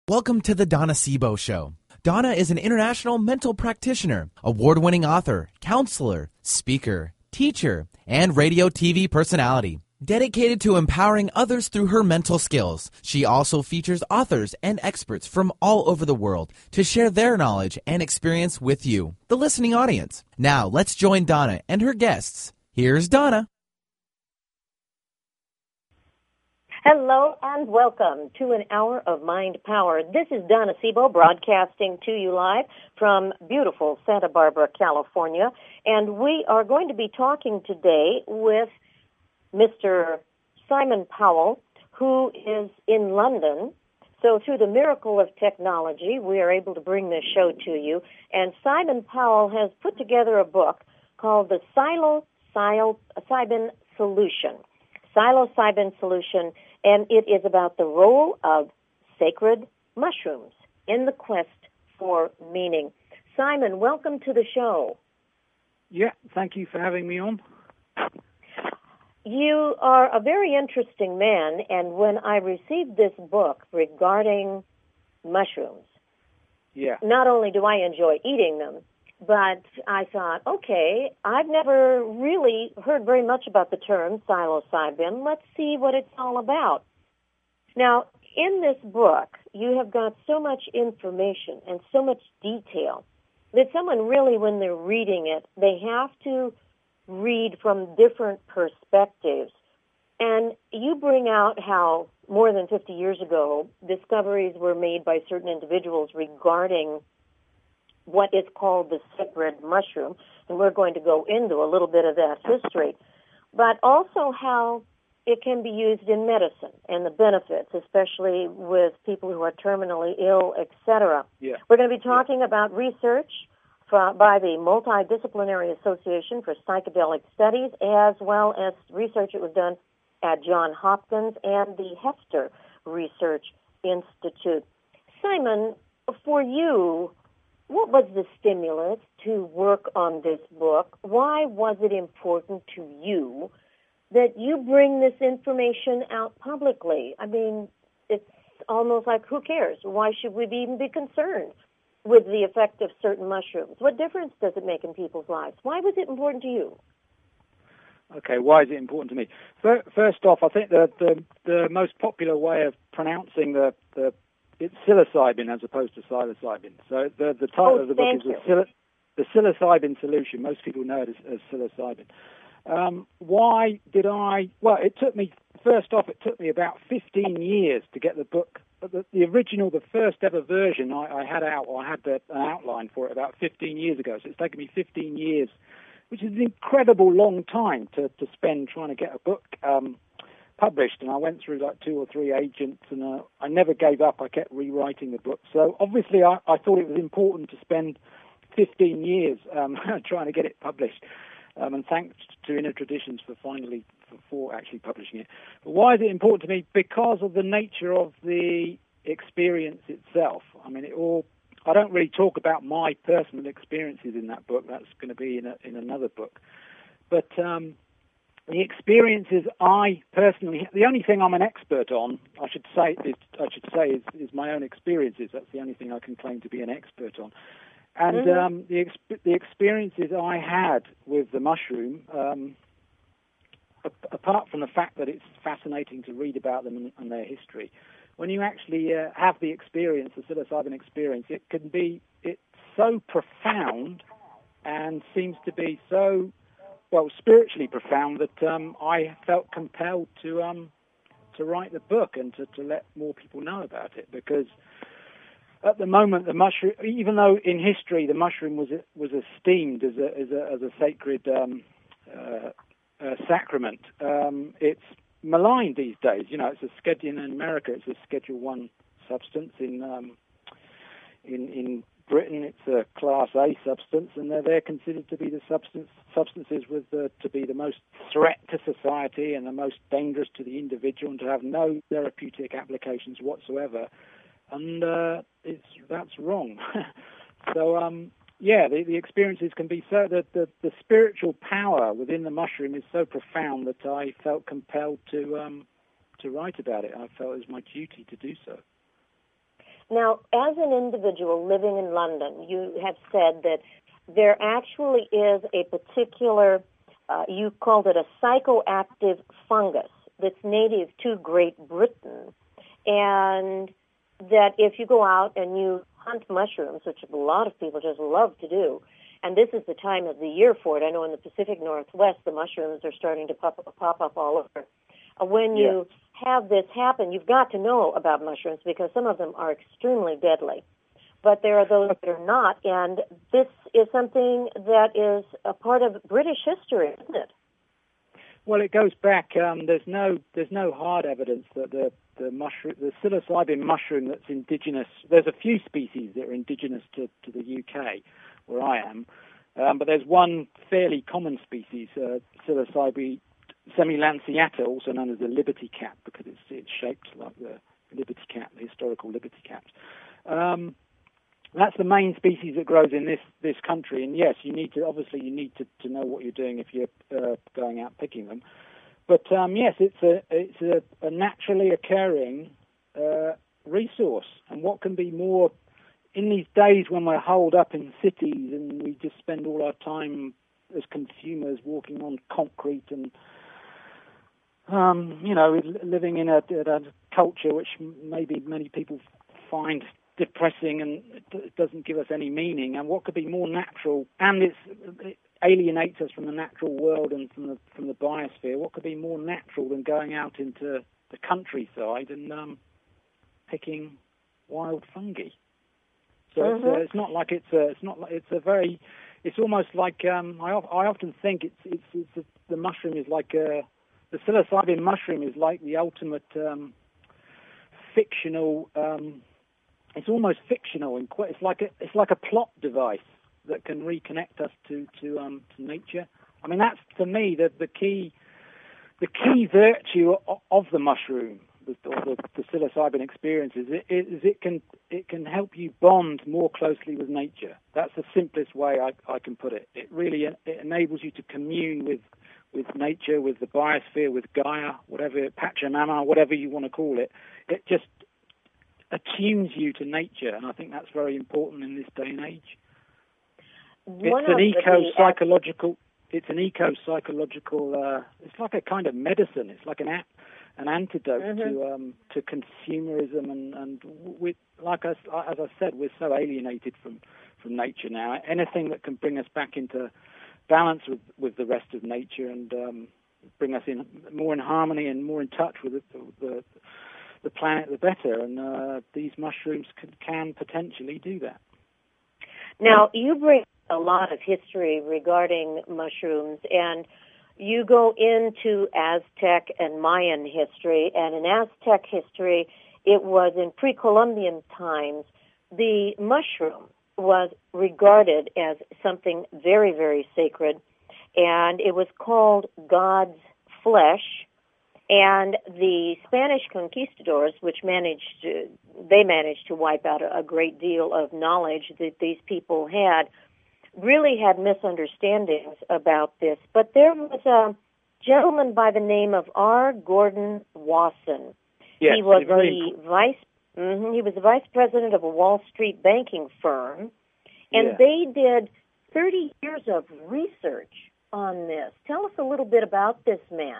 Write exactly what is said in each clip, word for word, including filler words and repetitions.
Welcome to the Donna Sebo Show. Donna is an international mental practitioner, award-winning author, counselor, speaker, teacher, and radio T V personality. Dedicated to empowering others through her mental skills, she also features authors and experts from all over the world to share their knowledge and experience with you, the listening audience. Now, let's join Donna and her guests. Here's Donna. Hello and welcome to an hour of Mind Power. This is Donna Sebo broadcasting to you live from beautiful Santa Barbara, California. And we are going to be talking today with Mister Simon Powell, who is in London. So through the miracle of technology, we are able to bring this show to you. And Simon Powell has put together a book called the Psilocybin Solution. Psilocybin Solution, and it is about the role of sacred mushrooms in the quest for meaning. Simon, welcome to the show. Yeah, thank you for having me on. You are a very interesting man, and when I received this book regarding mushrooms, yeah, not only do I enjoy eating them, but I thought, okay, I've never really heard very much about the term psilocybin. Let's see what it's all about. Now, in this book, you have got so much information and so much detail that someone really, when they're reading it, they have to read from different perspectives. And you bring out how more than fifty years ago, discoveries were made by certain individuals regarding what is called the sacred mushroom, and we're going to go into a little bit of that history, but also how it can be used in medicine and the benefits, especially with people who are terminally ill, et cetera. Yeah. We're going to be talking yeah. about research from, by the Multidisciplinary Association for Psychedelic Studies, as well as research that was done at Johns Hopkins and the Heffter Research Institute. Simon, for you, what was the stimulus to work on this book? Why was it important to you that you bring this information out publicly? I mean, it's almost like, who cares? Why should we even be concerned with the effect of certain mushrooms? What difference does it make in people's lives? Why was it important to you? Okay, why is it important to me? First off, I think the the, the most popular way of pronouncing the, the it's psilocybin as opposed to psilocybin. So the the title oh, of the book is the, psil- the Psilocybin Solution. Most people know it as, as psilocybin. Um, why did I? Well, it took me, first off, it took me about fifteen years to get the book. The, the original, the first ever version I, I had out, or I had the, an outline for it about fifteen years ago. So it's taken me fifteen years, which is an incredible long time to, to spend trying to get a book um published, and I went through like two or three agents, and uh, I never gave up. I kept rewriting the book. So obviously I, I thought it was important to spend fifteen years um, trying to get it published. Um, and thanks to Inner Traditions for finally, for, for actually publishing it. But why is it important to me? Because of the nature of the experience itself. I mean, it all, I don't really talk about my personal experiences in that book. That's going to be in, a, in another book. But um, the experiences I personally, the only thing I'm an expert on, I should say, is, I should say, is, is my own experiences. That's the only thing I can claim to be an expert on. And mm-hmm. um, the exp- the experiences I had with the mushroom, um, a- apart from the fact that it's fascinating to read about them and, and their history, when you actually uh, have the experience, the psilocybin experience, it can be it's so profound and seems to be so well, spiritually profound that um, I felt compelled to um, to write the book and to, to let more people know about it. Because at the moment, the mushroom, even though in history the mushroom was was esteemed as a as a, as a sacred um, uh, uh, sacrament, um, it's maligned these days. You know, it's a schedule in America. It's a Schedule One substance. In um, in in Britain, it's a Class A substance, and they're, they're considered to be the substance substances with the, to be the most threat to society and the most dangerous to the individual, and to have no therapeutic applications whatsoever. And uh, it's that's wrong. so um, yeah, the, the experiences can be so that the, the spiritual power within the mushroom is so profound that I felt compelled to um, to write about it. I felt it was my duty to do so. Now, as an individual living in London, you have said that there actually is a particular, uh, you called it a psychoactive fungus that's native to Great Britain, and that if you go out and you hunt mushrooms, which a lot of people just love to do, and this is the time of the year for it. I know in the Pacific Northwest, the mushrooms are starting to pop, pop up all over. Uh, when yeah. you have this happen, you've got to know about mushrooms because some of them are extremely deadly. But there are those that are not, and this is something that is a part of British history, isn't it? Well, it goes back. Um, there's no there's no hard evidence that the the mushroom, the psilocybin mushroom that's indigenous. There's a few species that are indigenous to, to the U K, where I am, um, but there's one fairly common species, uh, psilocybin semilanceata, also known as the liberty cat, because it's it's shaped like the liberty cat, the historical liberty cat. Um, That's the main species that grows in this, this country, and yes, you need to obviously you need to, to know what you're doing if you're uh, going out picking them. But um, yes, it's a it's a, a naturally occurring uh, resource, and what can be more in these days when we're holed up in cities and we just spend all our time as consumers walking on concrete and um, you know living in a, a culture which maybe many people find depressing and it doesn't give us any meaning, and what could be more natural, and it's, it alienates us from the natural world and from the from the biosphere. What could be more natural than going out into the countryside and um, picking wild fungi? So mm-hmm. it's, uh, it's not like it's a it's not like it's a very it's almost like um, I I often think it's it's, it's a, the mushroom is like a the psilocybin mushroom is like the ultimate um, fictional. Um, It's almost fictional, and quite, it's like a it's like a plot device that can reconnect us to to um to nature. I mean, that's to me the the key the key virtue of, of the mushroom, the, or the, the psilocybin experience is it, is it can it can help you bond more closely with nature. That's the simplest way I, I can put it. It really it enables you to commune with with nature, with the biosphere, with Gaia, whatever Pachamama, whatever you want to call it. It just attunes you to nature, and I think that's very important in this day and age. One it's an eco-psychological. The... It's an eco-psychological. Uh, it's like a kind of medicine. It's like an ap- an antidote mm-hmm. to um, to consumerism, and and we, like I, as I said, we're so alienated from, from nature now. Anything that can bring us back into balance with, with the rest of nature and um, bring us in more in harmony and more in touch with the, the the planet, the better, and uh, these mushrooms can, can potentially do that. Now, you bring a lot of history regarding mushrooms, and you go into Aztec and Mayan history, and in Aztec history, it was in pre-Columbian times, the mushroom was regarded as something very, very sacred, and it was called God's flesh. And the Spanish conquistadors, which managed to, they managed to wipe out a, a great deal of knowledge that these people had, really had misunderstandings about this. But there was a gentleman by the name of R. Gordon Wasson. Yes, he was very the vice. Mm-hmm, he was the vice president of a Wall Street banking firm, and yeah. they did thirty years of research on this. Tell us a little bit about this man.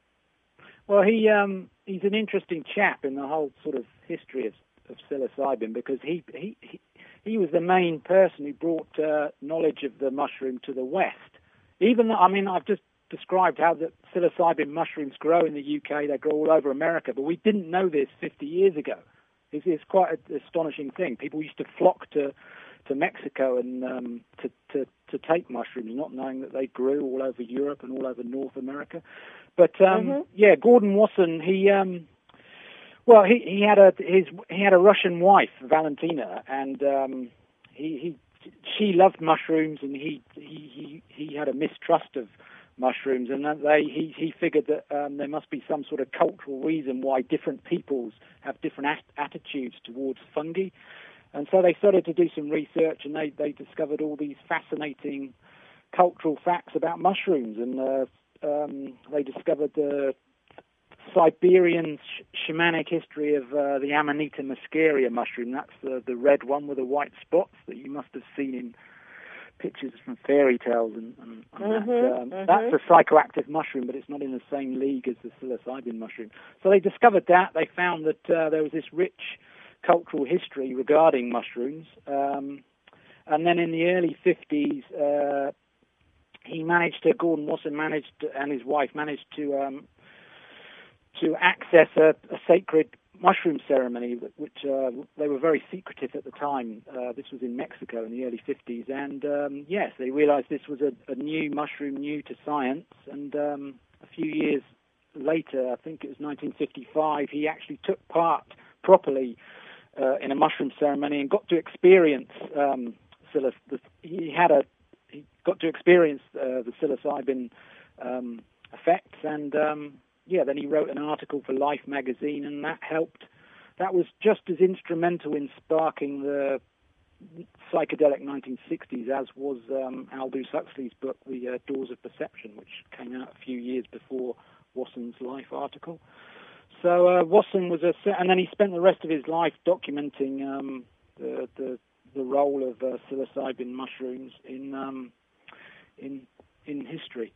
Well, he um, he's an interesting chap in the whole sort of history of, of psilocybin, because he, he he he was the main person who brought uh, knowledge of the mushroom to the West. Even though, I mean, I've just described how the psilocybin mushrooms grow in the U K, they grow all over America, but we didn't know this fifty years ago. It's, it's quite an astonishing thing. People used to flock to to Mexico and um, to, to to take mushrooms, not knowing that they grew all over Europe and all over North America. But um, mm-hmm. yeah, Gordon Wasson, he um, well, he, he had a his he had a Russian wife, Valentina, and um, he he she loved mushrooms, and he he he, he had a mistrust of mushrooms, and that they he he figured that um, there must be some sort of cultural reason why different peoples have different at- attitudes towards fungi. And so they started to do some research, and they, they discovered all these fascinating cultural facts about mushrooms. And uh, um, they discovered the Siberian sh- shamanic history of uh, the Amanita muscaria mushroom. That's the, the red one with the white spots that you must have seen in pictures from fairy tales. And, and, and Mm-hmm, that, um, mm-hmm. That's a psychoactive mushroom, but it's not in the same league as the psilocybin mushroom. So they discovered that. They found that uh, there was this rich cultural history regarding mushrooms. Um, and then in the early fifties, uh, he managed to, Gordon Wasson managed, to, and his wife managed to um, to access a, a sacred mushroom ceremony, which uh, they were very secretive at the time. Uh, this was in Mexico in the early fifties, and um, yes, they realized this was a, a new mushroom, new to science, and um, a few years later, I think it was nineteen fifty-five, he actually took part properly uh, in a mushroom ceremony and got to experience um, psiloc- the, he had a he got to experience uh, the psilocybin um, effects, and um, yeah, then he wrote an article for Life magazine, and that helped. That was just as instrumental in sparking the psychedelic nineteen sixties as was um, Aldous Huxley's book, The uh, Doors of Perception, which came out a few years before Wasson's Life article. So uh, Wasson was a, and then he spent the rest of his life documenting um, the, the the role of uh, psilocybin mushrooms in um, in in history.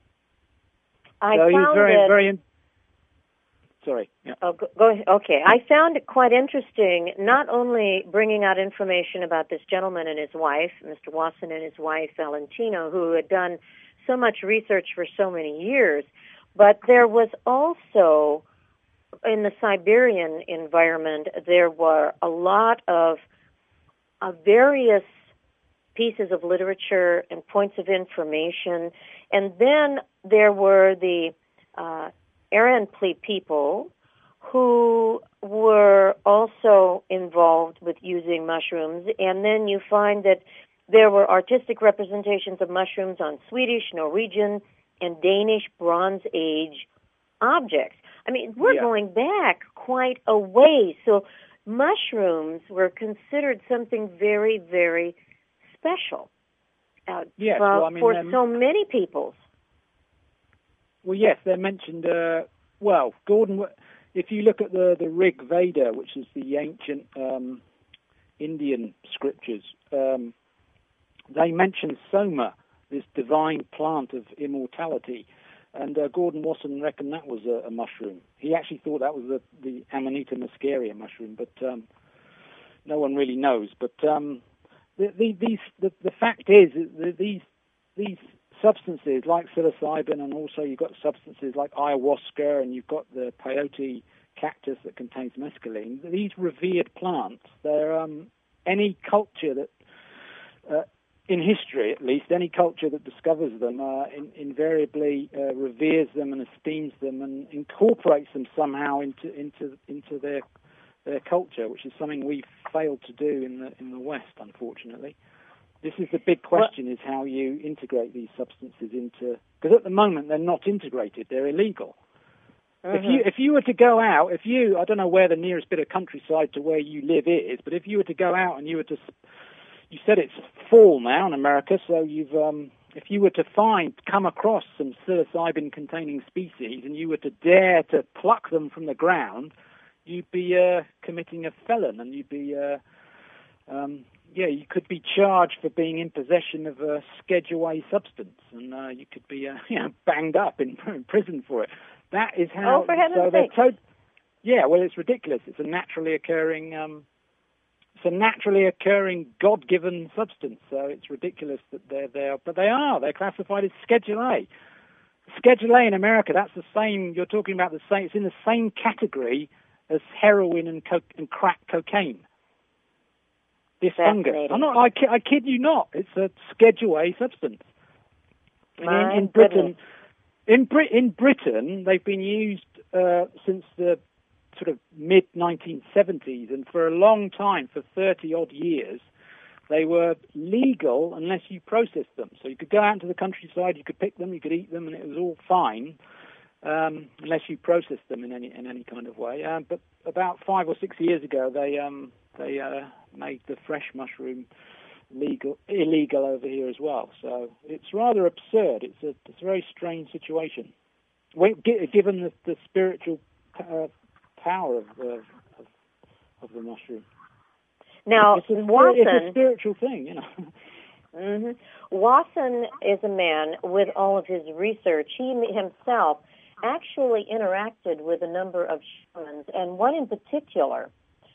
I so he was found very it, very. In, sorry. Yeah. Oh, go, go ahead. Okay. I found it quite interesting, not only bringing out information about this gentleman and his wife, Mister Wasson and his wife, Valentino, who had done so much research for so many years, but there was also, in the Siberian environment, there were a lot of uh, various pieces of literature and points of information, and then there were the uh, Aranpli people who were also involved with using mushrooms, and then you find that there were artistic representations of mushrooms on Swedish, Norwegian, and Danish Bronze Age objects. I mean, we're Yeah. going back quite a ways. So mushrooms were considered something very, very special uh, Yes, for, well, I mean, for um, so many peoples. Well, yes, they're mentioned. Uh, well, Gordon, if you look at the, the Rig Veda, which is the ancient um, Indian scriptures, um, they mention Soma, this divine plant of immortality. And uh, Gordon Wasson reckoned that was a, a mushroom. He actually thought that was the, the Amanita muscaria mushroom, but um, no one really knows. But um, the, the, these, the, the fact is that these these substances like psilocybin, and also you've got substances like ayahuasca, and you've got the peyote cactus that contains mescaline. These revered plants, they're um, any culture that, uh, in history at least, any culture that discovers them uh, in, invariably uh, reveres them and esteems them and incorporates them somehow into into into their their culture, which is something we've failed to do in the in the West, unfortunately. This is the big question: is how you integrate these substances into, because at the moment they're not integrated; they're illegal. Mm-hmm. If you if you were to go out, if you I don't know where the nearest bit of countryside to where you live is, but if you were to go out and you were to, you said it's fall now in America, so you've um, if you were to find come across some psilocybin-containing species and you were to dare to pluck them from the ground, you'd be uh, committing a felon, and you'd be uh, um, yeah, you could be charged for being in possession of a Schedule A substance, and uh, you could be uh, you know, banged up in, in prison for it. That is how. Oh, for heaven's so sake! To- yeah, well, it's ridiculous. It's a naturally occurring, um, it's a naturally occurring God-given substance. So it's ridiculous that they're there, but they are. They're classified as Schedule A. Schedule A in America. That's the same. You're talking about the same. It's in the same category as heroin and, co- and crack cocaine. This fungus. I'm not. I kid, I kid you not. It's a Schedule A substance. In, in Britain, in, Brit- in Britain, they've been used uh, since the sort of mid nineteen seventies, and for a long time, for thirty odd years, they were legal unless you processed them. So you could go out into the countryside, you could pick them, you could eat them, and it was all fine, um, unless you processed them in any in any kind of way. Um, but about five or six years ago, they um, they uh, made the fresh mushroom legal illegal over here as well. So it's rather absurd. It's a it's a very strange situation. when, given the, the spiritual uh, power of, uh, of of the mushroom. Now, it's a, Wasson, it's a spiritual thing, you know. Mm-hmm. Wasson is a man with all of his research. He himself actually interacted with a number of shamans, and one in particular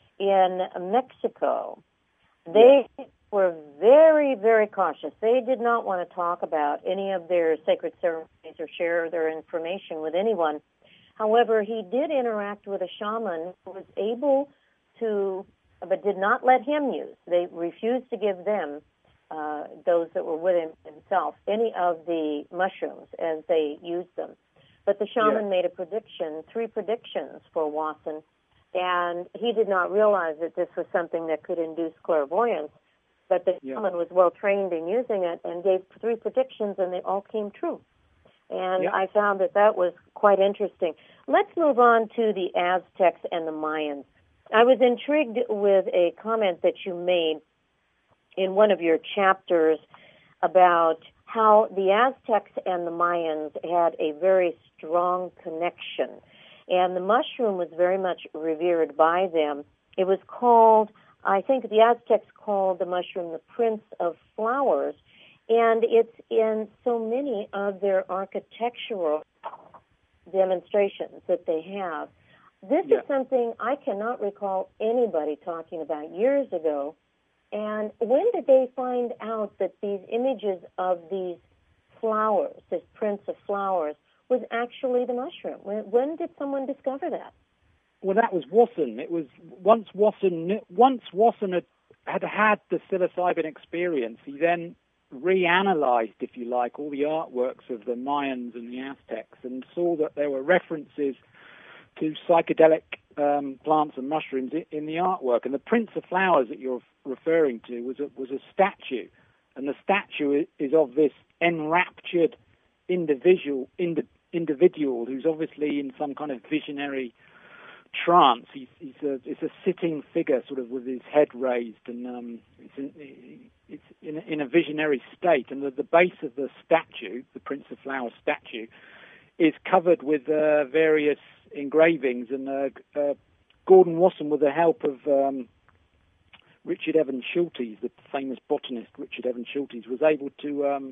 in Mexico. They yeah. were very, very cautious. They did not want to talk about any of their sacred ceremonies or share their information with anyone. However, he did interact with a shaman who was able to, but did not let him use. They refused to give them, uh, those that were with him himself, any of the mushrooms as they used them. But the shaman yeah. made a prediction, three predictions for Wasson, and he did not realize that this was something that could induce clairvoyance. But the yeah. shaman was well trained in using it and gave three predictions, and they all came true. And yeah. I found that that was quite interesting. Let's move on to the Aztecs and the Mayans. I was intrigued with a comment that you made in one of your chapters about how the Aztecs and the Mayans had a very strong connection. And the mushroom was very much revered by them. It was called, I think the Aztecs called the mushroom the Prince of Flowers, and it's in so many of their architectural demonstrations that they have. This yeah. is something I cannot recall anybody talking about years ago. And when did they find out that these images of these flowers, this Prince of Flowers, was actually the mushroom? When, when did someone discover that? Well, that was Wasson. It was once Wasson once Wasson had had, had the psilocybin experience, he then reanalyzed, if you like, all the artworks of the Mayans and the Aztecs and saw that there were references to psychedelic um, plants and mushrooms in, in the artwork. And the Prince of Flowers that you're referring to was a, was a statue, and the statue is of this enraptured individual indi, individual who's obviously in some kind of visionary trance. He's, he's a, it's a sitting figure, sort of with his head raised, and um, it's, in, it's in, in a visionary state. And the, the base of the statue, the Prince of Flowers statue, is covered with uh, various engravings. And uh, uh, Gordon Wasson, with the help of um, Richard Evans Schultes, the famous botanist Richard Evans Schultes, was able to um,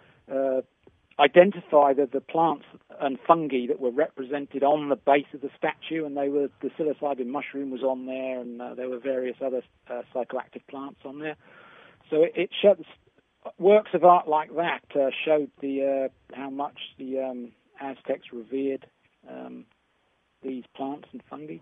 uh, identify the, the plants and fungi that were represented on the base of the statue, and they were the psilocybin mushroom was on there, and uh, there were various other uh, psychoactive plants on there. So it, it shows works of art like that uh, showed the uh, how much the um, Aztecs revered um, these plants and fungi.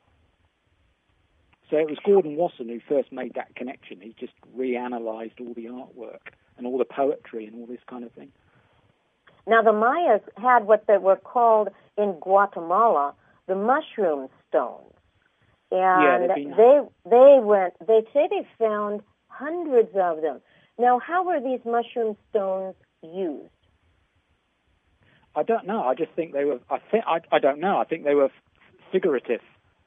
So it was Gordon Wasson who first made that connection. He just reanalyzed all the artwork and all the poetry and all this kind of thing. Now, the Mayas had what they were called in Guatemala the mushroom stones, and yeah, they they went. They say they found hundreds of them. Now, how were these mushroom stones used? I don't know. I just think they were. I think I. I don't know. I think they were figurative.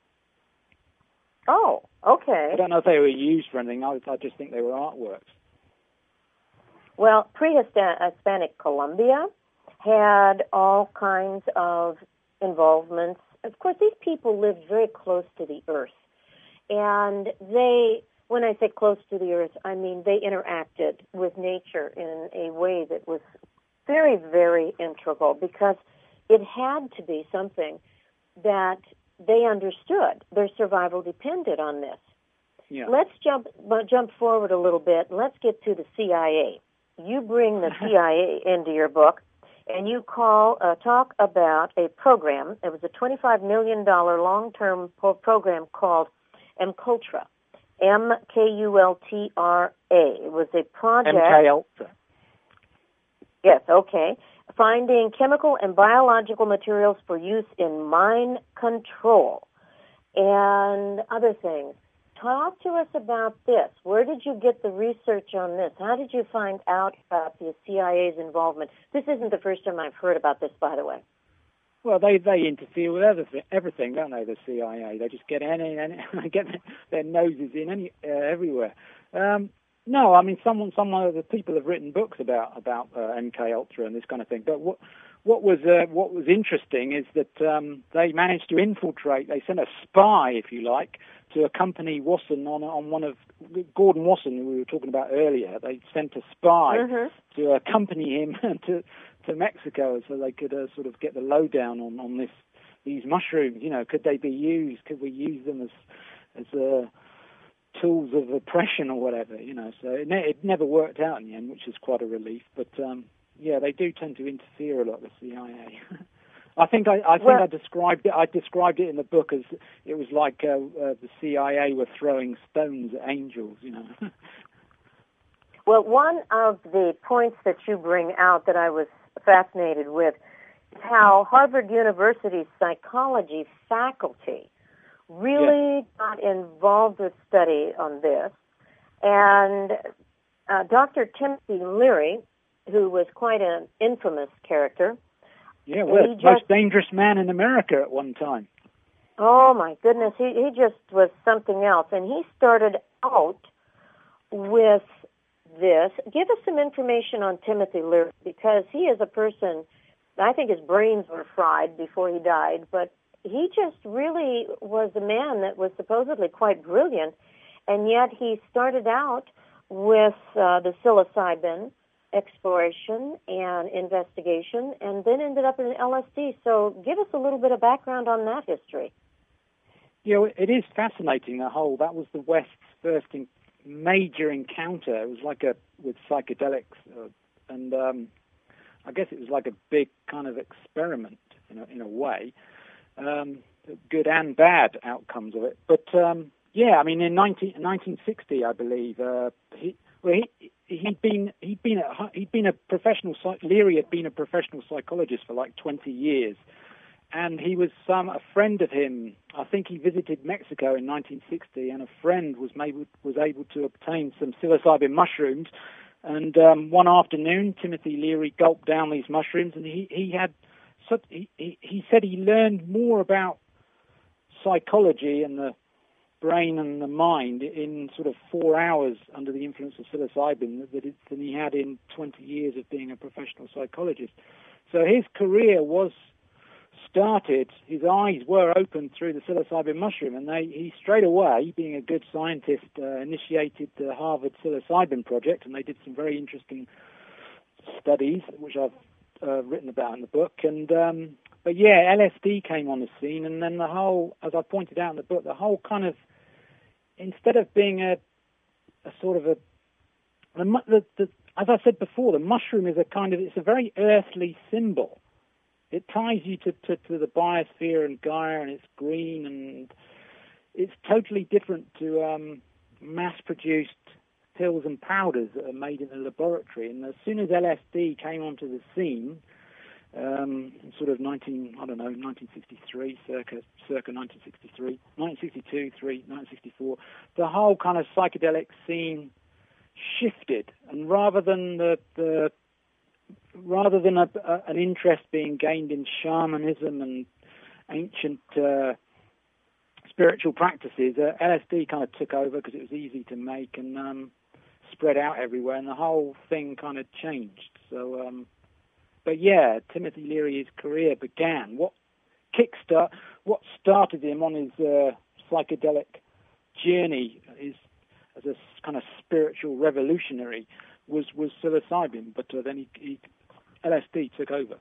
Oh, okay. I don't know if they were used for anything. I, I just think they were artworks. Well, pre-Hispanic Colombia had all kinds of involvements. Of course, these people lived very close to the earth. And they, when I say close to the earth, I mean they interacted with nature in a way that was very, very integral, because it had to be something that they understood. Their survival depended on this. Yeah. Let's jump jump forward a little bit. Let's get to the C I A. You bring the C I A into your book, and you call uh, talk about a program. It was a twenty-five million dollars long-term pro- program called MKULTRA, M K U L T R A. It was a project. M K Ultra. Yes, okay. Finding chemical and biological materials for use in mind control and other things. Talk to us about this. Where did you get the research on this? How did you find out about the C I A's involvement? This isn't the first time I've heard about this, by the way. Well, they, they interfere with everything, everything, don't they, the C I A? They just get any, any get their noses in any uh, everywhere. Um, No, I mean, someone, some of the people have written books about about uh, M K Ultra and this kind of thing. But what what was uh, what was interesting is that um, they managed to infiltrate. They sent a spy, if you like, to accompany Wasson on on one of Gordon Wasson, who we were talking about earlier. They sent a spy Mm-hmm. to accompany him to to Mexico so they could uh, sort of get the lowdown on on this these mushrooms. You know, could they be used? Could we use them as as a tools of oppression or whatever, you know. So it, ne- it never worked out in the end, which is quite a relief. But um, yeah, they do tend to interfere a lot, the C I A. I think I, I think Well, I described it. I described it in the book as it was like uh, uh, the C I A were throwing stones at angels, you know. well, one of the points that you bring out that I was fascinated with is how Harvard University's psychology faculty really Yes. got involved with study on this. And uh, Doctor Timothy Leary, who was quite an infamous character. Yeah, well, he just, most dangerous man in America at one time. Oh, my goodness. He, he just was something else. And he started out with this. Give us some information on Timothy Leary, because he is a person, I think his brains were fried before he died, but he just really was a man that was supposedly quite brilliant, and yet he started out with uh, the psilocybin exploration and investigation, and then ended up in L S D. So give us a little bit of background on that history. You know, it is fascinating, the whole, that was the West's first in, major encounter. It was like a, with psychedelics, uh, and um, I guess it was like a big kind of experiment in a, in a way. Um, good and bad outcomes of it. But, um, yeah, I mean, in nineteen, nineteen sixty, I believe, uh, he, well, he, he'd been, he'd been, a, he'd been a professional, Leary had been a professional psychologist for like twenty years. And he was some a friend of him. I think he visited Mexico in nineteen sixty, and a friend was maybe was able to obtain some psilocybin mushrooms. And um, one afternoon, Timothy Leary gulped down these mushrooms, and he he had such, he, he he said he learned more about psychology and the brain and the mind in sort of four hours under the influence of psilocybin than he had in twenty years of being a professional psychologist. So his career was started, his eyes were opened through the psilocybin mushroom, and they, he straight away, being a good scientist, uh, initiated the Harvard Psilocybin Project, and they did some very interesting studies, which I've uh, written about in the book. And um, but yeah, L S D came on the scene, and then the whole, as I pointed out in the book, the whole kind of, instead of being a, a sort of a, the, the, the, as I said before, the mushroom is a kind of, it's a very earthly symbol. It ties you to, to, to the biosphere and Gaia, and it's green, and it's totally different to um, mass-produced pills and powders that are made in a laboratory. And as soon as L S D came onto the scene, um, in sort of nineteen, I don't know, nineteen sixty-three, circa, circa nineteen sixty-three, nineteen sixty-two, three, nineteen sixty-four, the whole kind of psychedelic scene shifted, and rather than the the rather than a, a, an interest being gained in shamanism and ancient uh, spiritual practices, uh, L S D kind of took over because it was easy to make and um, spread out everywhere, and the whole thing kind of changed. So, um, but yeah, Timothy Leary's career began. What kickstart, what started him on his uh, psychedelic journey, his as a kind of spiritual revolutionary, was was psilocybin, but uh, then he, he L S D took over,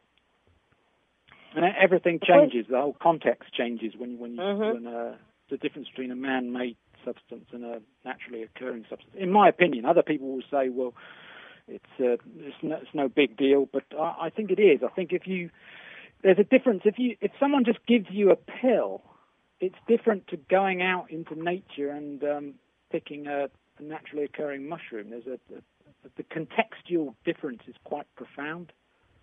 and everything changes. The whole context changes when when, you, Mm-hmm. when uh, the difference between a man-made substance and a naturally occurring substance. In my opinion, other people will say, well, it's uh, it's, no, it's no big deal, but I, I think it is. I think if you there's a difference if you if someone just gives you a pill, it's different to going out into nature and um, picking a, a naturally occurring mushroom. There's a, a the contextual difference is quite profound.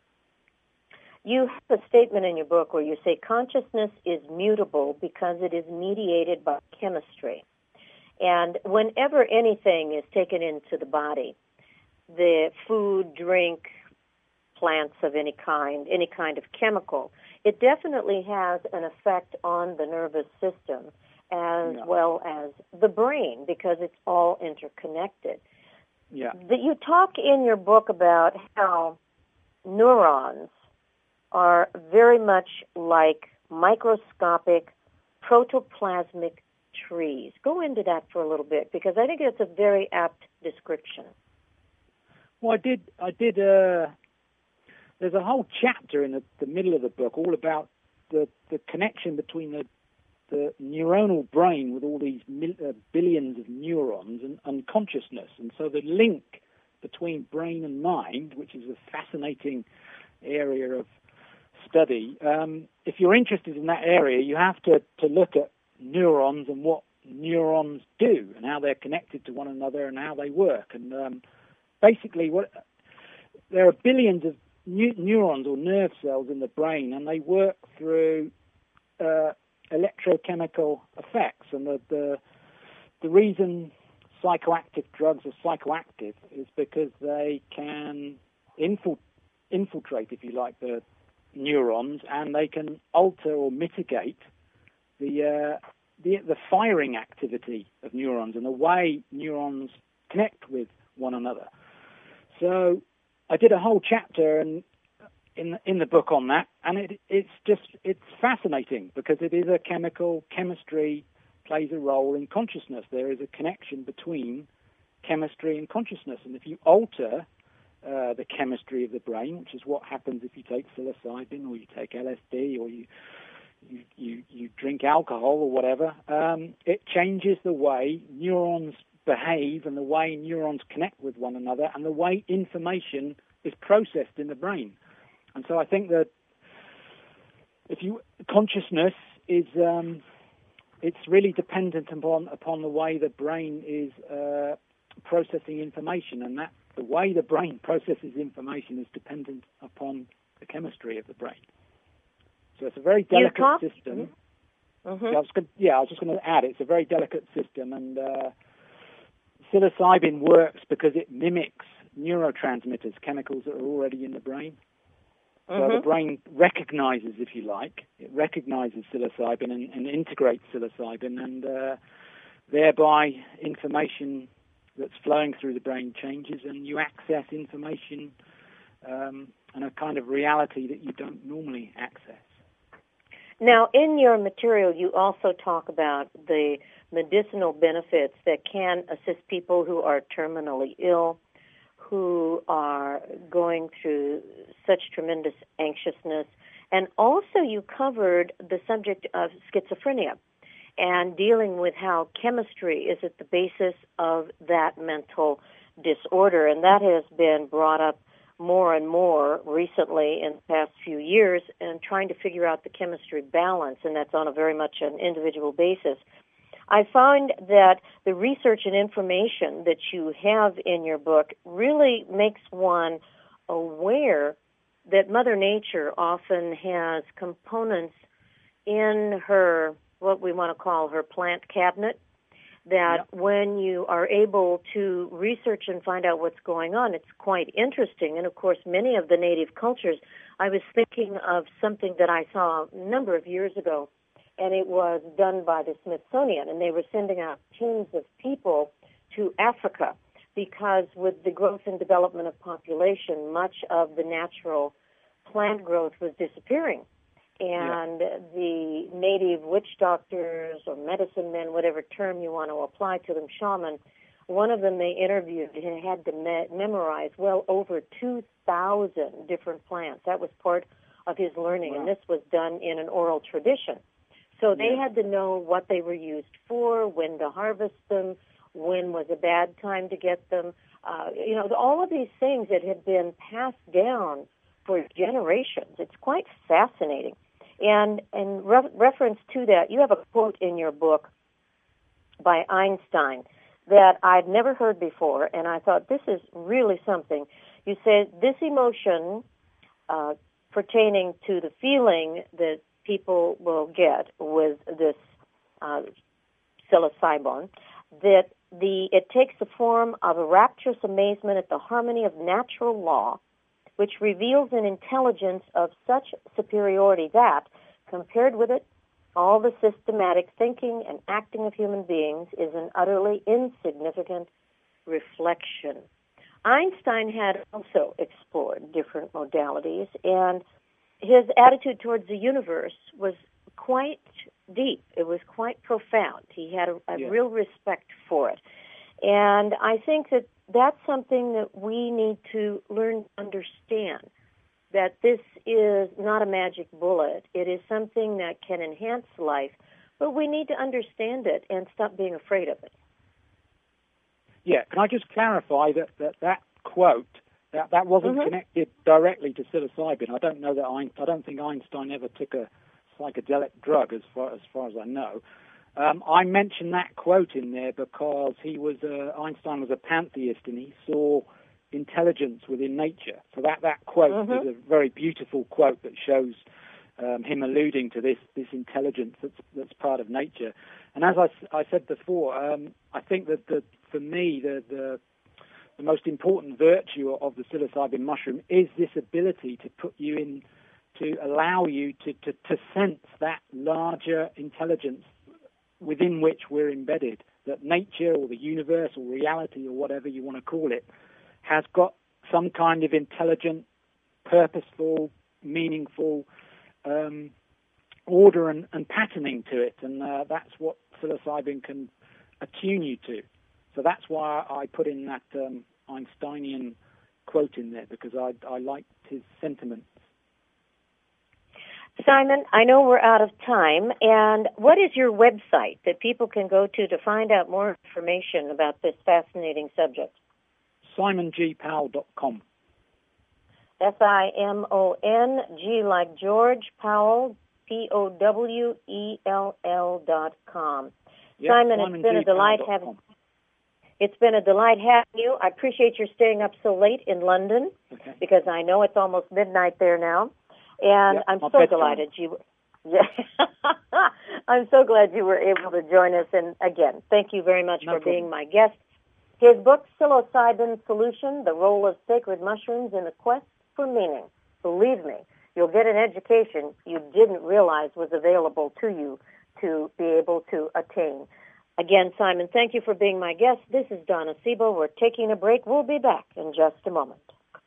You have a statement in your book where you say consciousness is mutable because it is mediated by chemistry. And whenever anything is taken into the body, the food, drink, plants of any kind, any kind of chemical, it definitely has an effect on the nervous system as Yeah. well as the brain, because it's all interconnected. Yeah. That you talk in your book about how neurons are very much like microscopic protoplasmic trees. Go into that for a little bit, because I think it's a very apt description. Well, I did. I did. Uh, there's a whole chapter in the, the middle of the book all about the the connection between the the neuronal brain with all these mil, uh, billions of neurons and, and consciousness, and so the link between brain and mind, which is a fascinating area of study. Um, if you're interested in that area, you have to, to look at neurons and what neurons do and how they're connected to one another and how they work. And um, basically, what there are billions of new, neurons or nerve cells in the brain, and they work through uh, electrochemical effects. And the, the the reason psychoactive drugs are psychoactive is because they can infil- infiltrate, if you like, the neurons, and they can alter or mitigate the uh, the the firing activity of neurons and the way neurons connect with one another. So I did a whole chapter and in in the book on that, and it it's just it's fascinating because it is a chemical chemistry plays a role in consciousness. There is a connection between chemistry and consciousness, and if you alter uh, the chemistry of the brain, which is what happens if you take psilocybin or you take L S D or you you you, you drink alcohol or whatever, um, it changes the way neurons behave and the way neurons connect with one another and the way information is processed in the brain. And so I think that if you consciousness is um, it's really dependent upon upon the way the brain is uh, processing information, and that the way the brain processes information is dependent upon the chemistry of the brain. So it's a very delicate talk- system. Mm-hmm. So I was gonna, yeah, I was just going to add, it's a very delicate system, and uh, psilocybin works because it mimics neurotransmitters, chemicals that are already in the brain. So Mm-hmm. the brain recognizes, if you like, it recognizes psilocybin and, and integrates psilocybin, and uh, thereby information that's flowing through the brain changes, and you access information um, and a kind of reality that you don't normally access. Now, in your material, you also talk about the medicinal benefits that can assist people who are terminally ill, who are going through such tremendous anxiousness. And also you covered the subject of schizophrenia and dealing with how chemistry is at the basis of that mental disorder. And that has been brought up more and more recently in the past few years, and trying to figure out the chemistry balance, and that's on a very much an individual basis. I find that the research and information that you have in your book really makes one aware that Mother Nature often has components in her, what we want to call her plant cabinet, that Yep. when you are able to research and find out what's going on, it's quite interesting. And, of course, many of the native cultures, I was thinking of something that I saw a number of years ago, and it was done by the Smithsonian, and they were sending out teams of people to Africa because with the growth and development of population, much of the natural plant growth was disappearing. And yeah. the native witch doctors or medicine men, whatever term you want to apply to them, shaman, one of them they interviewed and had to me- memorize well over two thousand different plants. That was part of his learning, wow. and this was done in an oral tradition. So they yeah. had to know what they were used for, when to harvest them, when was a bad time to get them. Uh, you know, all of these things that had been passed down for generations. It's quite fascinating. And in re- reference to that, you have a quote in your book by Einstein that I'd never heard before, and I thought this is really something. You said, this emotion uh, pertaining to the feeling that people will get with this uh, psilocybin, that the it takes the form of a rapturous amazement at the harmony of natural law, which reveals an intelligence of such superiority that, compared with it, all the systematic thinking and acting of human beings is an utterly insignificant reflection Einstein had also explored different modalities, and his attitude towards the universe was quite deep. It was quite profound. He had a, a Yeah. real respect for it. And I think that that's something that we need to learn to understand, that this is not a magic bullet. It is something that can enhance life, but we need to understand it and stop being afraid of it. Yeah, can I just clarify that that, that quote, that, that wasn't Mhm. connected directly to psilocybin. I don't know that I, I don't think Einstein ever took a psychedelic drug, as far as far as I know. Um, I mentioned that quote in there because he was uh, Einstein was a pantheist and he saw intelligence within nature. So that, that quote Mhm. is a very beautiful quote that shows um, him alluding to this this intelligence that's that's part of nature. And as I, I said before, um, I think that the, for me the, the the most important virtue of the psilocybin mushroom is this ability to put you in, to allow you to, to, to sense that larger intelligence within which we're embedded, that nature or the universe or reality or whatever you want to call it has got some kind of intelligent, purposeful, meaningful um, order and, and patterning to it, and uh, that's what psilocybin can attune you to. So that's why I put in that um, Einsteinian quote in there, because I, I liked his sentiments. Simon, I know we're out of time, and what is your website that people can go to to find out more information about this fascinating subject? simon g powell dot com. S I M O N G like George, Powell, P O W E L L dot com. Yep, Simon, it's been a delight having it's been a delight having you. I appreciate your staying up so late in London, Okay. because I know it's almost midnight there now. And Yep, I'm my so bedtime. delighted you yeah. I'm so glad you were able to join us. And again, thank you very much No for problem. being my guest. His book, Psilocybin Solution, The Role of Sacred Mushrooms in the Quest for Meaning. Believe me, you'll get an education you didn't realize was available to you to be able to attain. Again, Simon, thank you for being my guest. This is Donna Sebo. We're taking a break. We'll be back in just a moment.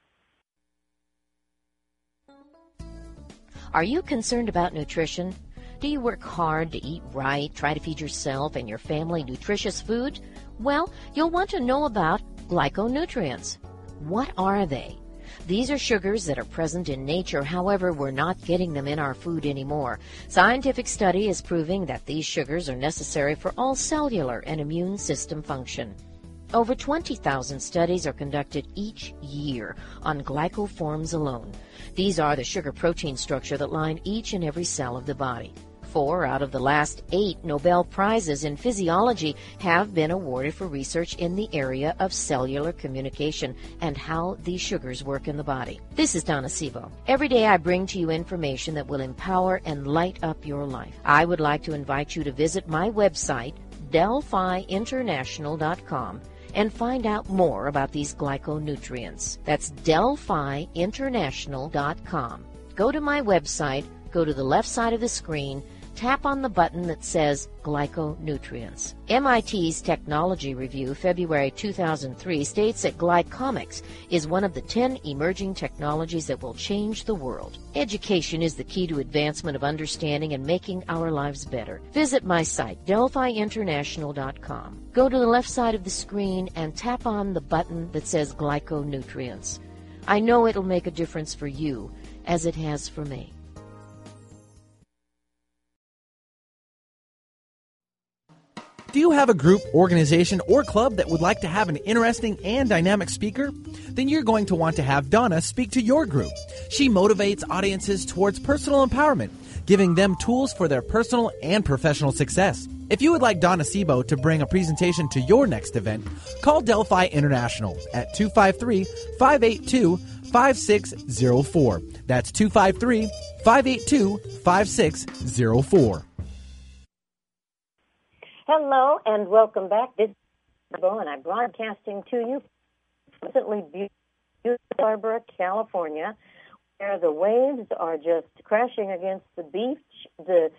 Are you concerned about nutrition? Do you work hard to eat right, try to feed yourself and your family nutritious food? Well, you'll want to know about glyconutrients. What are they? These are sugars that are present in nature, however, we're not getting them in our food anymore. Scientific study is proving that these sugars are necessary for all cellular and immune system function. Over twenty thousand studies are conducted each year on glycoforms alone. These are the sugar-protein structure that line each and every cell of the body. Four out of the last eight Nobel Prizes in physiology have been awarded for research in the area of cellular communication and how these sugars work in the body. This is Donna Sebo. Every day I bring to you information that will empower and light up your life. I would like to invite you to visit my website, delphi international dot com, and find out more about these glyconutrients. That's delphi international dot com. Go to my website, go to the left side of the screen, tap on the button that says Glyconutrients. M I T's Technology Review, February two thousand three, states that glycomics is one of the ten emerging technologies that will change the world. Education is the key to advancement of understanding and making our lives better. Visit my site, delphi international dot com. Go to the left side of the screen and tap on the button that says Glyconutrients. I know it'll make a difference for you, as it has for me. Do you have a group, organization, or club that would like to have an interesting and dynamic speaker? Then you're going to want to have Donna speak to your group. She motivates audiences towards personal empowerment, giving them tools for their personal and professional success. If you would like Donna Sebo to bring a presentation to your next event, call Delphi International at two five three, five eight two, five six zero four. That's two five three, five eight two, five six zero four. Hello and welcome back. This is Bo, and I'm broadcasting to you from pleasantly beautiful Barbara, California, where the waves are just crashing against the beach. The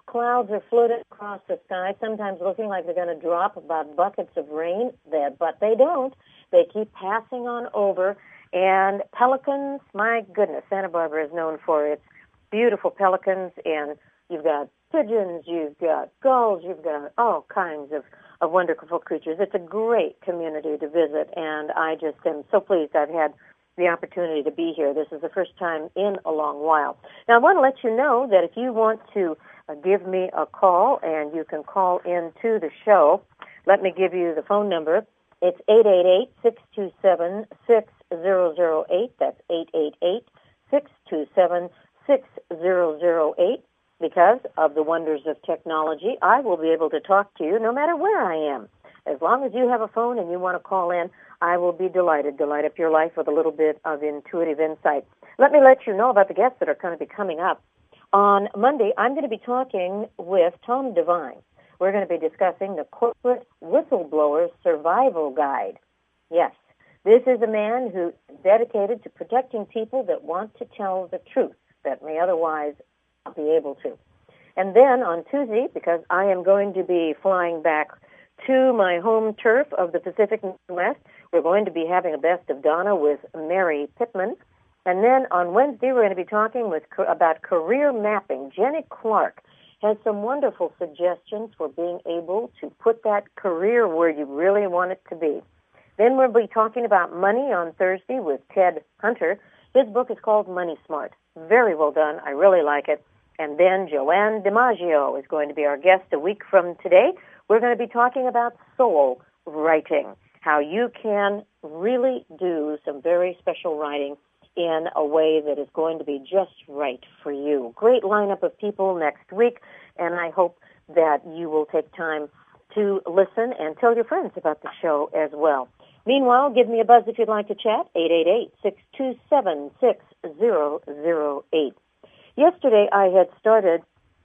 Clouds are floating across the sky, sometimes looking like they're going to drop about buckets of rain, there, but they don't. They keep passing on over. And pelicans, my goodness, Santa Barbara is known for its beautiful pelicans, and you've got pigeons, you've got gulls, you've got all kinds of, of wonderful creatures. It's a great community to visit, and I just am so pleased I've had the opportunity to be here. This is the first time in a long while. Now, I want to let you know that if you want to uh, give me a call, and you can call into the show, let me give you the phone number. It's eight eight eight, six two seven, six zero zero eight. That's eight eight eight, six two seven, six zero zero eight. Because of the wonders of technology, I will be able to talk to you no matter where I am. As long as you have a phone and you want to call in, I will be delighted to light up your life with a little bit of intuitive insight. Let me let you know about the guests that are going to be coming up. On Monday, I'm going to be talking with Tom Devine. We're going to be discussing the Corporate Whistleblower Survival Guide. Yes, this is a man who is dedicated to protecting people that want to tell the truth that may otherwise not be able to. And then on Tuesday, because I am going to be flying back to my home turf of the Pacific Northwest, we're going to be having a Best of Donna with Mary Pittman. And then on Wednesday, we're going to be talking with about career mapping. Jenny Clark has some wonderful suggestions for being able to put that career where you really want it to be. Then we'll be talking about money on Thursday with Ted Hunter. His book is called Money Smart. Very well done. I really like it. And then Joanne DiMaggio is going to be our guest a week from today. We're going to be talking about soul writing, how you can really do some very special writing in a way that is going to be just right for you. Great lineup of people next week, and I hope that you will take time to listen and tell your friends about the show as well. Meanwhile, give me a buzz if you'd like to chat, eight eight eight, six two seven, six zero zero eight. Yesterday, I had started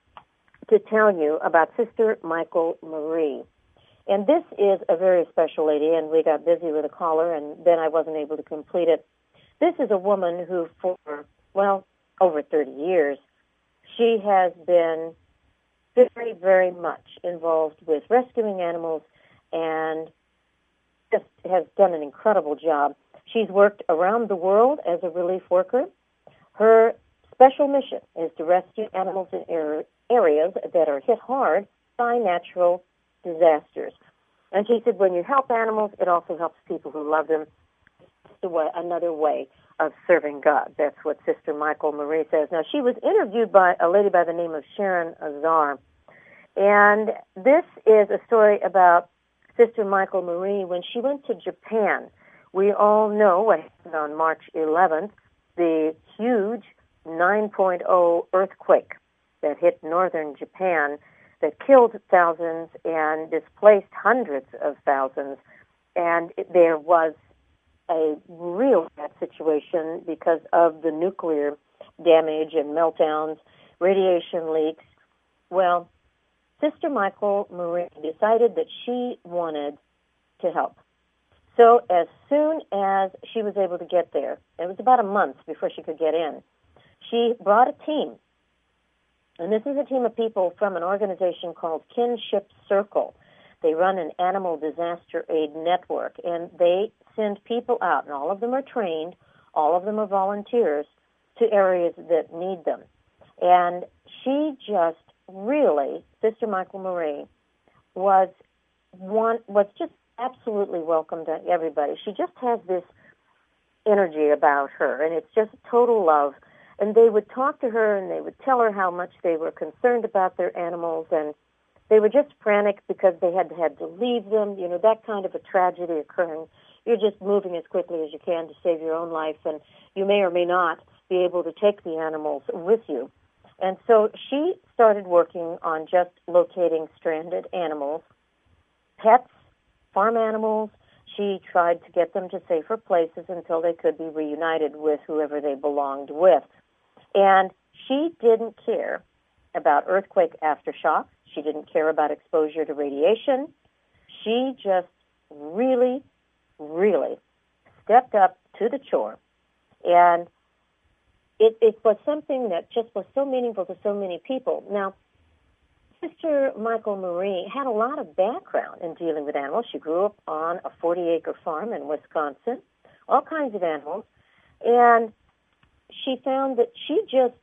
to tell you about Sister Michael Marie. And this is a very special lady, and we got busy with a caller, and then I wasn't able to complete it. This is a woman who, for, well, over thirty years, she has been very, very much involved with rescuing animals and just has done an incredible job. She's worked around the world as a relief worker. Her special mission is to rescue animals in areas that are hit hard by natural disasters. And she said, when you help animals, it also helps people who love them. It's a way, another way of serving God. That's what Sister Michael Marie says. Now, she was interviewed by a lady by the name of Sharon Azar. And this is a story about Sister Michael Marie when she went to Japan. We all know what happened on March eleventh, the huge nine point oh earthquake that hit northern Japan that killed thousands and displaced hundreds of thousands. And there was a real bad situation because of the nuclear damage and meltdowns, radiation leaks. Well, Sister Michael Marie decided that she wanted to help. So as soon as she was able to get there, it was about a month before she could get in, she brought a team. And this is a team of people from an organization called Kinship Circle. They run an animal disaster aid network, and they send people out, and all of them are trained, all of them are volunteers, to areas that need them. And she just really, Sister Michael Marie, was one was just absolutely welcome to everybody. She just has this energy about her, and it's just total love. And they would talk to her, and they would tell her how much they were concerned about their animals, and they were just frantic because they had had to leave them. You know, that kind of a tragedy occurring. You're just moving as quickly as you can to save your own life, and you may or may not be able to take the animals with you. And so she started working on just locating stranded animals, pets, farm animals. She tried to get them to safer places until they could be reunited with whoever they belonged with. And she didn't care about earthquake aftershock. She didn't care about exposure to radiation. She just really, really stepped up to the chore. And It, it was something that just was so meaningful to so many people. Now, Sister Michael Marie had a lot of background in dealing with animals. She grew up on a forty-acre farm in Wisconsin, all kinds of animals, and she found that she just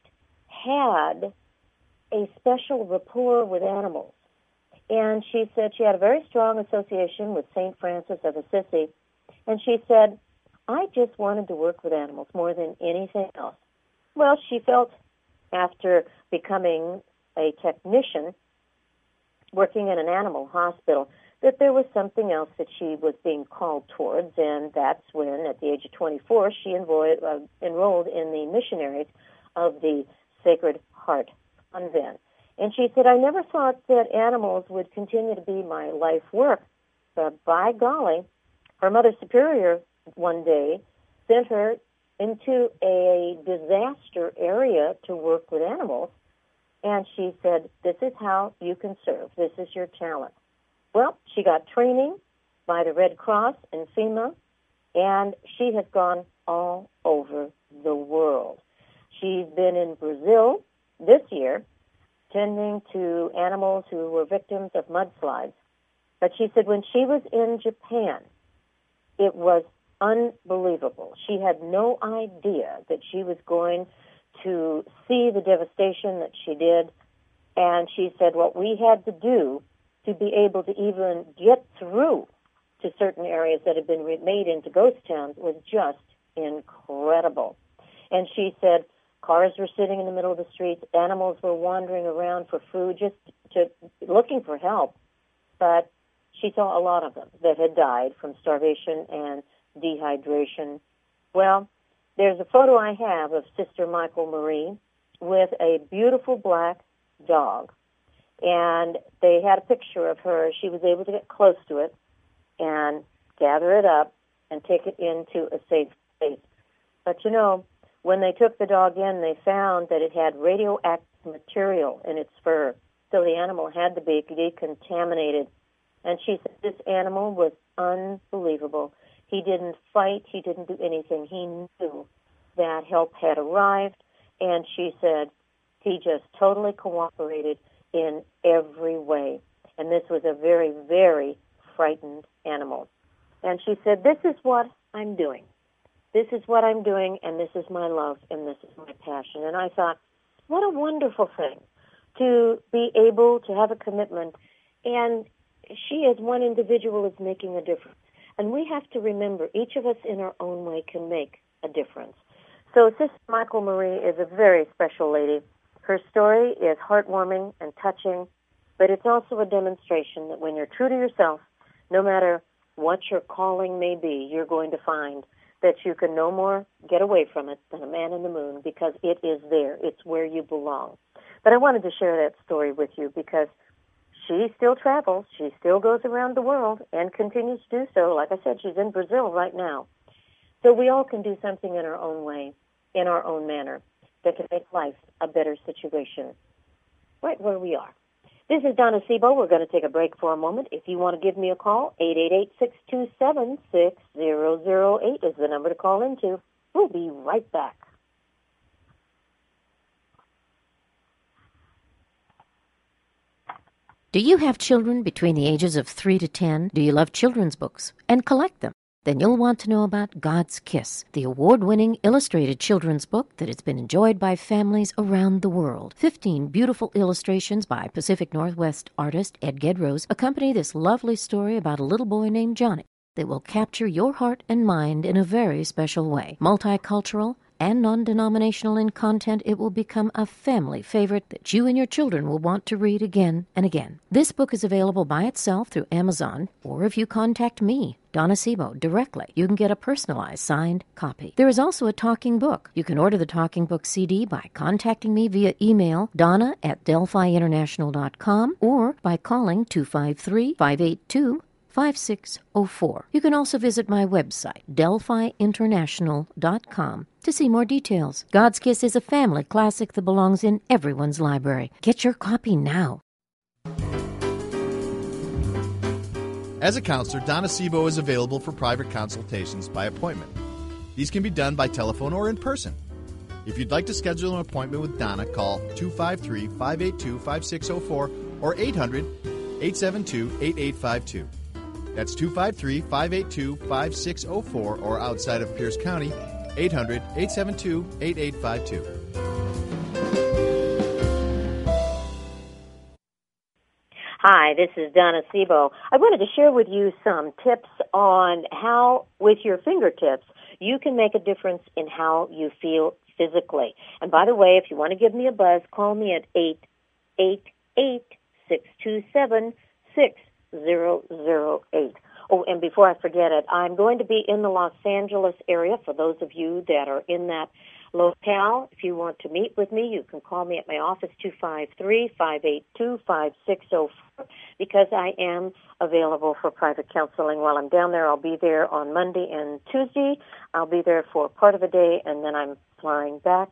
had a special rapport with animals. And she said she had a very strong association with Saint Francis of Assisi, and she said, I just wanted to work with animals more than anything else. Well, she felt after becoming a technician working in an animal hospital that there was something else that she was being called towards, and that's when, at the age of twenty-four, she enrolled, uh, enrolled in the missionaries of the Sacred Heart Convent. And she said, I never thought that animals would continue to be my life work, but by golly, her Mother Superior one day sent her into a disaster area to work with animals, and she said, this is how you can serve. This is your talent. Well, she got training by the Red Cross and FEMA, and she has gone all over the world. She's been in Brazil this year, tending to animals who were victims of mudslides. But she said when she was in Japan, it was unbelievable. She had no idea that she was going to see the devastation that she did. And she said what we had to do to be able to even get through to certain areas that had been made into ghost towns was just incredible. And she said cars were sitting in the middle of the streets, animals were wandering around for food, just to, looking for help. But she saw a lot of them that had died from starvation and dehydration. Well, there's a photo I have of Sister Michael Marie with a beautiful black dog. And they had a picture of her. She was able to get close to it and gather it up and take it into a safe place. But, you know, when they took the dog in, they found that it had radioactive material in its fur. So the animal had to be decontaminated. And she said this animal was unbelievable. He didn't fight. He didn't do anything. He knew that help had arrived. And she said he just totally cooperated in every way. And this was a very, very frightened animal. And she said, this is what I'm doing. This is what I'm doing, and this is my love, and this is my passion. And I thought, what a wonderful thing to be able to have a commitment. And she, as one individual, is making a difference. And we have to remember, each of us in our own way can make a difference. So Sister Michael Marie is a very special lady. Her story is heartwarming and touching, but it's also a demonstration that when you're true to yourself, no matter what your calling may be, you're going to find that you can no more get away from it than a man in the moon, because it is there. It's where you belong. But I wanted to share that story with you because she still travels. She still goes around the world and continues to do so. Like I said, she's in Brazil right now. So we all can do something in our own way, in our own manner, that can make life a better situation right where we are. This is Donna Sebo. We're going to take a break for a moment. If you want to give me a call, eight eight eight, six two seven, six zero zero eight is the number to call into. We'll be right back. Do you have children between the ages of three to ten? Do you love children's books and collect them? Then you'll want to know about God's Kiss, the award-winning illustrated children's book that has been enjoyed by families around the world. Fifteen beautiful illustrations by Pacific Northwest artist Ed Gedrose accompany this lovely story about a little boy named Johnny that will capture your heart and mind in a very special way. Multicultural and non-denominational in content, it will become a family favorite that you and your children will want to read again and again. This book is available by itself through Amazon, or if you contact me, Donna Sebo, directly, you can get a personalized signed copy. There is also a talking book. You can order the talking book C D by contacting me via email, donna at delphi international dot com, or by calling two five three, five eight two, five six zero four. You can also visit my website, delphi international dot com, to see more details. God's Kiss is a family classic that belongs in everyone's library. Get your copy now. As a counselor, Donna Sebo is available for private consultations by appointment. These can be done by telephone or in person. If you'd like to schedule an appointment with Donna, call two five three, five eight two, five six zero four or eight hundred, eight seven two, eight eight five two. That's two five three, five eight two, five six zero four or outside of Pierce County, eight hundred, eight seven two, eight eight five two. Hi, this is Donna Sebo. I wanted to share with you some tips on how, with your fingertips, you can make a difference in how you feel physically. And by the way, if you want to give me a buzz, call me at eight eight eight, six two seven, six zero zero eight. Oh, and before I forget it, I'm going to be in the Los Angeles area. For those of you that are in that locale, if you want to meet with me, you can call me at my office, two five three, five eight two, five six zero four, because I am available for private counseling while I'm down there. I'll be there on Monday and Tuesday. I'll be there for part of a day, and then I'm flying back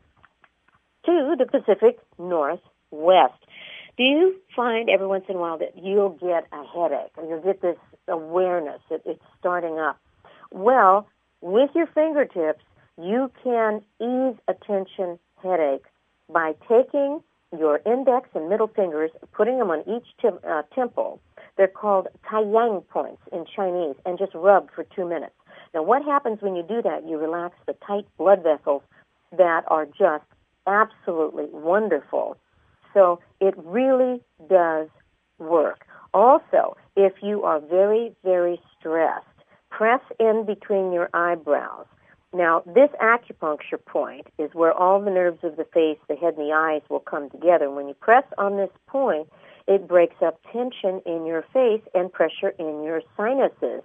to the Pacific Northwest. Do you find every once in a while that you'll get a headache or you'll get this awareness that it's starting up? Well, with your fingertips, you can ease a tension headache by taking your index and middle fingers, putting them on each tim- uh, temple. They're called taiyang points in Chinese, and just rub for two minutes. Now, what happens when you do that? You relax the tight blood vessels that are just absolutely wonderful. So it really does work. Also, if you are very, very stressed, press in between your eyebrows. Now, this acupuncture point is where all the nerves of the face, the head, and the eyes will come together. When you press on this point, it breaks up tension in your face and pressure in your sinuses.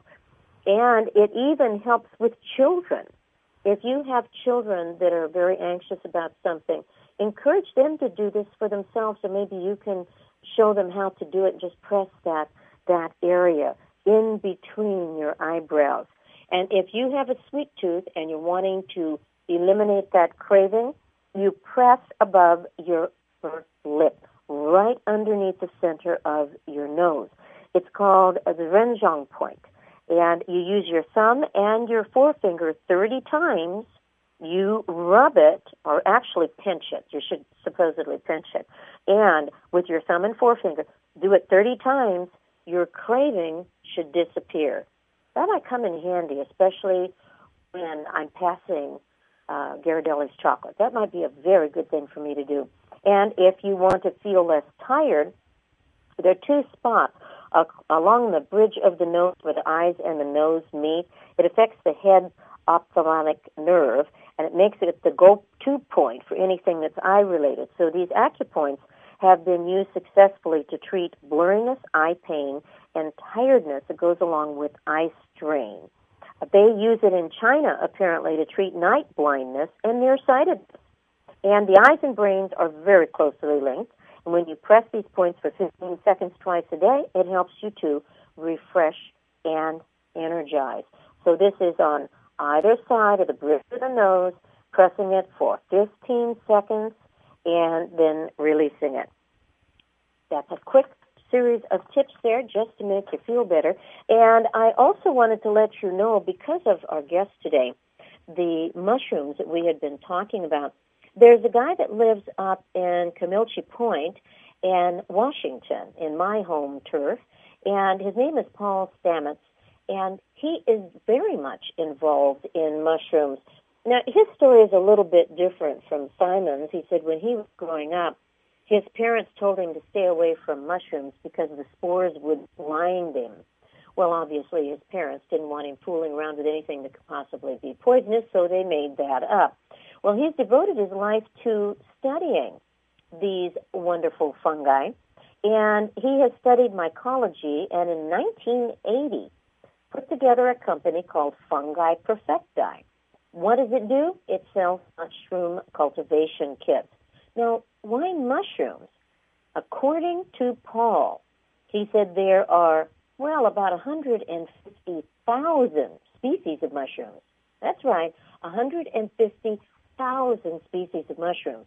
And it even helps with children. If you have children that are very anxious about something, encourage them to do this for themselves, or maybe you can show them how to do it. Just press that, that area in between your eyebrows. And if you have a sweet tooth and you're wanting to eliminate that craving, you press above your lip, right underneath the center of your nose. It's called the Renjong point. And you use your thumb and your forefinger thirty times. You rub it, or actually pinch it. You should supposedly pinch it. And with your thumb and forefinger, do it thirty times. Your craving should disappear. That might come in handy, especially when I'm passing uh, Ghirardelli's chocolate. That might be a very good thing for me to do. And if you want to feel less tired, there are two spots uh, along the bridge of the nose where the eyes and the nose meet. It affects the head ophthalmic nerve, and it makes it the go-to point for anything that's eye-related. So these acupoints have been used successfully to treat blurriness, eye pain, and tiredness that goes along with eye strain. They use it in China, apparently, to treat night blindness and nearsightedness. And the eyes and brains are very closely linked. And when you press these points for fifteen seconds twice a day, it helps you to refresh and energize. So this is on either side of the bridge of the nose, pressing it for fifteen seconds, and then releasing it. That's a quick series of tips there just to make you feel better. And I also wanted to let you know, because of our guest today, the mushrooms that we had been talking about, there's a guy that lives up in Camilchi Point in Washington, in my home turf, and his name is Paul Stamets, and he is very much involved in mushrooms. Now, his story is a little bit different from Simon's. He said when he was growing up, his parents told him to stay away from mushrooms because the spores would blind him. Well, obviously, his parents didn't want him fooling around with anything that could possibly be poisonous, so they made that up. Well, he's devoted his life to studying these wonderful fungi, and he has studied mycology, and in nineteen eighty, put together a company called Fungi Perfecti. What does it do? It sells mushroom cultivation kits. Now, why mushrooms? According to Paul, he said there are, well, about one hundred fifty thousand species of mushrooms. That's right, one hundred fifty thousand species of mushrooms.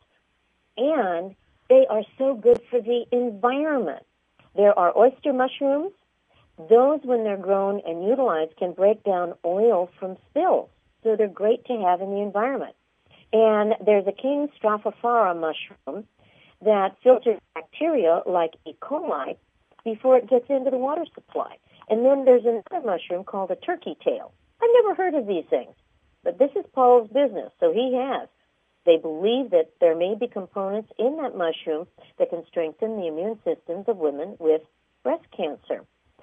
And they are so good for the environment. There are oyster mushrooms. Those, when they're grown and utilized, can break down oil from spills. So they're great to have in the environment. And there's a King Strophophora mushroom that filters bacteria like E. coli before it gets into the water supply. And then there's another mushroom called a turkey tail. I've never heard of these things, but this is Paul's business, so he has. They believe that there may be components in that mushroom that can strengthen the immune systems of women with breast cancer.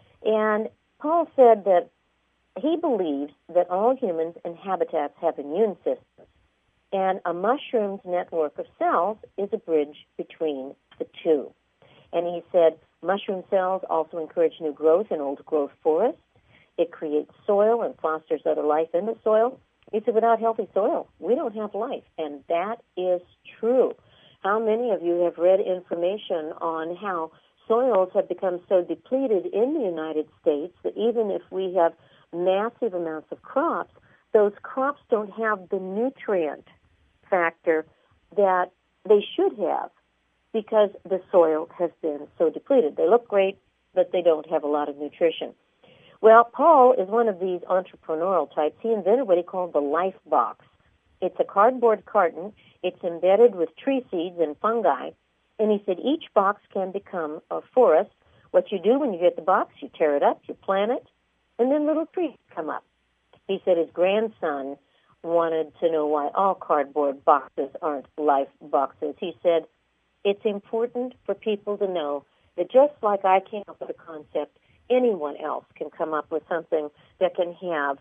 And Paul said that he believes that all humans and habitats have immune systems, and a mushroom's network of cells is a bridge between the two. And he said mushroom cells also encourage new growth in old-growth forests. It creates soil and fosters other life in the soil. He said without healthy soil, we don't have life, and that is true. How many of you have read information on how soils have become so depleted in the United States that even if we have massive amounts of crops, those crops don't have the nutrient factor that they should have because the soil has been so depleted. They look great, but they don't have a lot of nutrition. Well, Paul is one of these entrepreneurial types. He invented what he called the Life Box. It's a cardboard carton. It's embedded with tree seeds and fungi. And he said each box can become a forest. What you do when you get the box, you tear it up, you plant it, and then little trees come up. He said his grandson wanted to know why all cardboard boxes aren't life boxes. He said, it's important for people to know that just like I came up with a concept, anyone else can come up with something that can have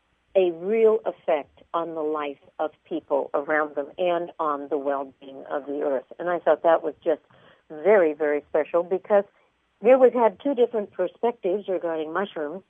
a real effect on the life of people around them and on the well-being of the earth. And I thought that was just very, very special because here we've had two different perspectives regarding mushrooms,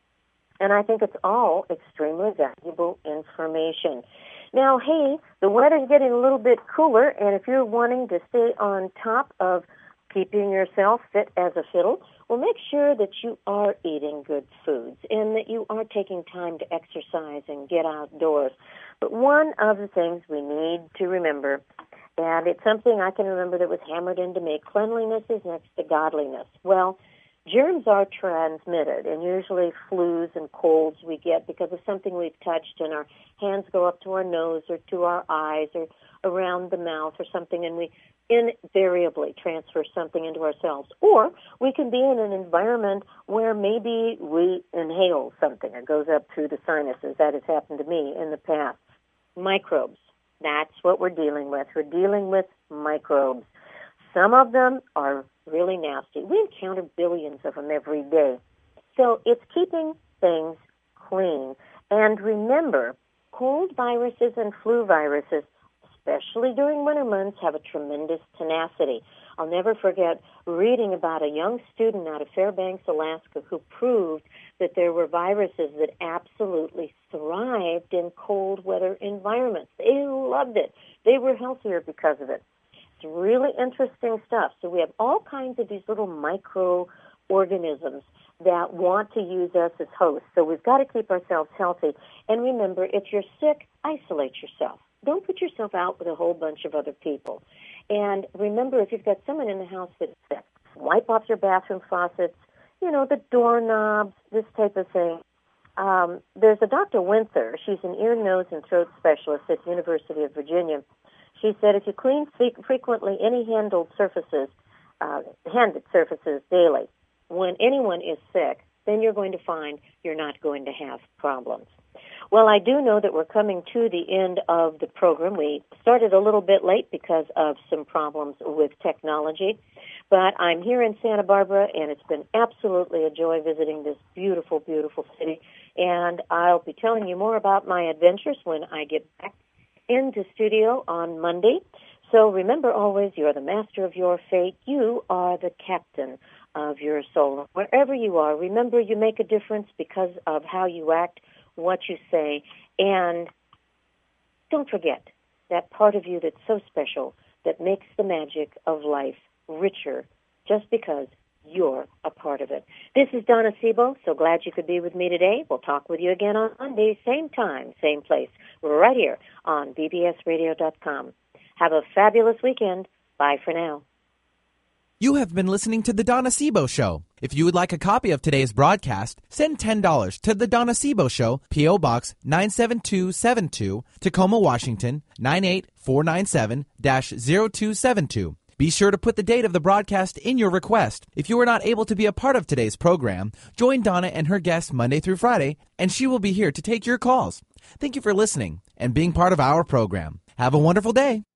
and I think it's all extremely valuable information. Now, hey, the weather's getting a little bit cooler, and if you're wanting to stay on top of keeping yourself fit as a fiddle, well, make sure that you are eating good foods and that you are taking time to exercise and get outdoors. But one of the things we need to remember, and it's something I can remember that was hammered into me, cleanliness is next to godliness. Well, germs are transmitted, and usually flus and colds we get because of something we've touched, and our hands go up to our nose or to our eyes or around the mouth or something, and we invariably transfer something into ourselves. Or we can be in an environment where maybe we inhale something. It goes up through the sinuses. That has happened to me in the past. Microbes. That's what we're dealing with. We're dealing with microbes. Some of them are really nasty. We encounter billions of them every day. So it's keeping things clean. And remember, cold viruses and flu viruses, especially during winter months, have a tremendous tenacity. I'll never forget reading about a young student out of Fairbanks, Alaska, who proved that there were viruses that absolutely thrived in cold weather environments. They loved it. They were healthier because of it. It's really interesting stuff. So we have all kinds of these little microorganisms that want to use us as hosts. So we've got to keep ourselves healthy. And remember, if you're sick, isolate yourself. Don't put yourself out with a whole bunch of other people. And remember, if you've got someone in the house that's sick, wipe off your bathroom faucets, you know, the doorknobs, this type of thing. Um, there's a Doctor Winther. She's an ear, nose, and throat specialist at the University of Virginia. She said if you clean fre- frequently any handled surfaces, uh, handed surfaces daily, when anyone is sick, then you're going to find you're not going to have problems. Well, I do know that we're coming to the end of the program. We started a little bit late because of some problems with technology, but I'm here in Santa Barbara, and it's been absolutely a joy visiting this beautiful, beautiful city, and I'll be telling you more about my adventures when I get back into studio on Monday. So remember always, you're the master of your fate. You are the captain of your soul. Wherever you are, remember you make a difference because of how you act, what you say, and don't forget that part of you that's so special that makes the magic of life richer just because you're a part of it. This is Donna Sebo. So glad you could be with me today. We'll talk with you again on Monday, same time, same place, right here on B B S radio dot com. Have a fabulous weekend. Bye for now. You have been listening to The Donna Sebo Show. If you would like a copy of today's broadcast, send ten dollars to The Donna Sebo Show, P O. Box nine seven two seven two, Tacoma, Washington, nine eight four nine seven, zero two seven two. Be sure to put the date of the broadcast in your request. If you were not able to be a part of today's program, join Donna and her guests Monday through Friday, and she will be here to take your calls. Thank you for listening and being part of our program. Have a wonderful day.